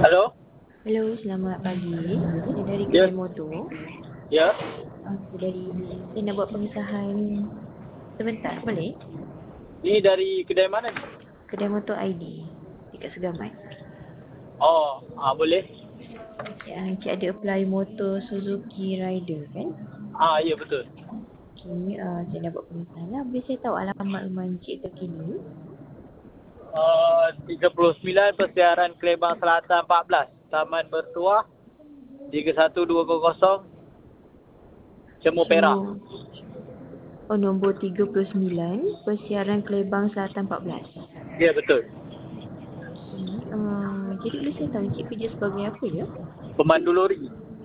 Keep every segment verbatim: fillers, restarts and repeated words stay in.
Halo? Hello, selamat pagi. Saya dari Ya. kedai motor. Ya. Uh, saya dari saya nak buat pengesahan sebentar, boleh? Ini dari kedai mana ni? Kedai motor I D dekat Segamat. Oh, ah boleh. Yang Encik ada apply motor Suzuki Rider kan? Ah, ya betul. Okey, uh, saya nak buat pengesahan lah. Boleh saya tahu alamat rumah Encik terkini? Uh, tiga puluh sembilan Persiaran Kelebang Selatan empat belas, Taman Bertuah, tiga satu dua kosong, Cemur Perak. Oh, nombor tiga puluh sembilan Persiaran Kelebang Selatan empat belas. Ya betul. Okey, uh, jadi boleh saya tahu Encik kerja sebagai apa ya? Pemandu lori.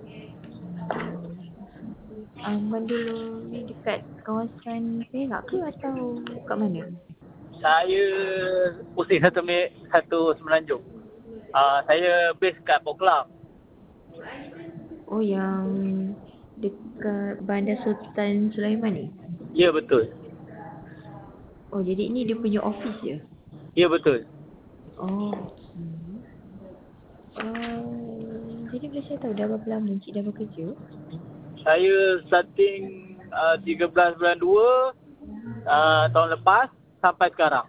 Aman dulu ni dekat kawasan Perak ke atau kat mana? Saya pusing satu mi, satu semenanjung. Ah, saya base kat Poklam. Oh, yang dekat Bandar Sultan Sulaiman ni? Ya betul. Oh, jadi ini dia punya office je? Ya betul. Oh, okey. Uh, jadi boleh saya tahu dah berapa lama Encik dah bekerja? Saya starting uh, tiga belas bulan dua uh, tahun lepas sampai sekarang.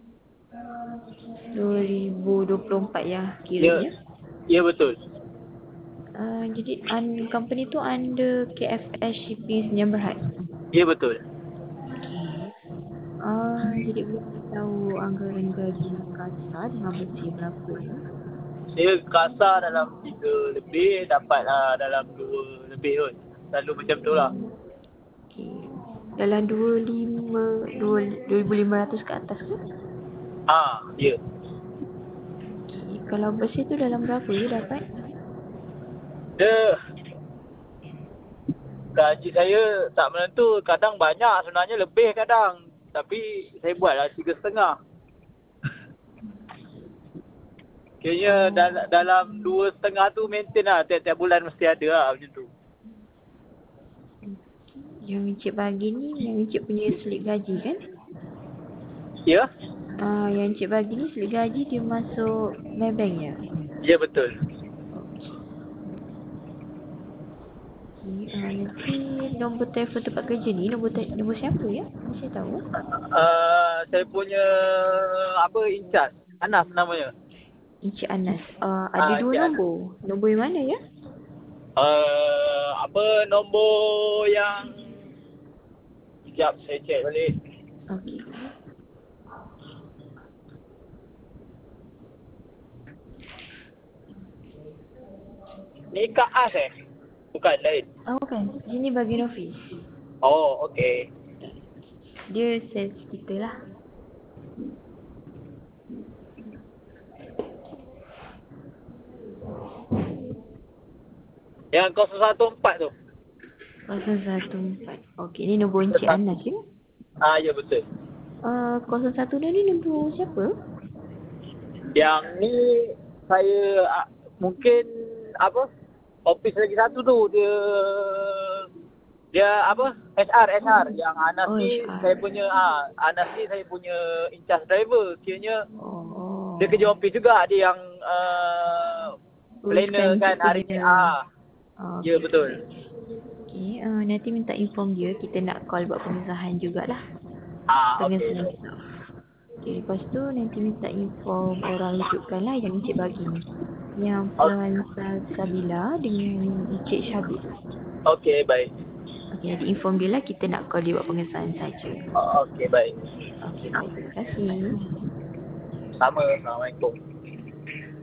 dua ribu dua puluh empat ya Ya. kiranya? Ya betul. Uh, jadi un, company tu under K F S Shipping Sdn Bhd? Ya betul. Okey. Uh, jadi boleh saya tahu anggaran gaji kasar dengan bersih berapa ya? Saya kasar dalam tiga lebih, dapat uh, dalam dua lebih kot. Selalu macam tu lah. Okey. Dalam dua puluh lima, dua ribu lima ratus ke atas ke? Ah, ya. Okey. Kalau bersih tu dalam berapa ya dapat? Dia gaji saya tak menentu. Kadang banyak, sebenarnya lebih kadang. Tapi saya buatlah tiga setengah. Kayaknya Oh. dal- dalam dua setengah tu maintain lah. Tiap-tiap bulan mesti ada lah macam tu. Yang Encik bagi ni, yang Encik punya slip gaji kan? Ya? Ah, yang Encik bagi ni slip gaji dia masuk Maybank ya? Ya betul. Okey. Okey, ah, nanti nombor telefon tempat kerja ni, nombor te- nombor siapa ya? Boleh saya tahu? Uh, saya punya apa in charge. Anas namanya. Encik Anas. Ah, Ah, ada dua Encik Anas. nombor. Nombor yang mana ya? Uh, apa nombor yang sekejap saya check balik. Okey. Ni Kak As eh? Bukan lain. Oh kan, sini bagian office. Oh, okey. Dia sales kita lah. Yang kosong satu empat tu. kosong satu empat. Okey, ni nombor Encik Anas ya? Ah, ya betul. Uh, kosong satu dah ni nombor siapa? Yang ni saya ah, mungkin apa? Office lagi satu tu dia dia apa? H R H R yang Anas Oh, ni H R. saya punya ah Anas ni saya punya in charge driver. Kiranya Oh. dia kerja office juga, dia yang uh, planner Uruskan kan Encik hari ni. punya. Ah. Oh, Ya okay. betul. Okey, uh, nanti minta inform dia, kita nak call buat pengesahan jugalah. Ah, Pengesahan okey. staff. Okey, lepas tu nanti minta inform orang rujukan lah yang Encik bagi ni. Yang Puan Sabila dengan Encik Syabir. Okey, baik. Okey, nanti inform dia lah, kita nak call dia buat pengesahan saja. Oh, okey, baik. Okey, baik. Terima kasih. Sama. Assalamualaikum.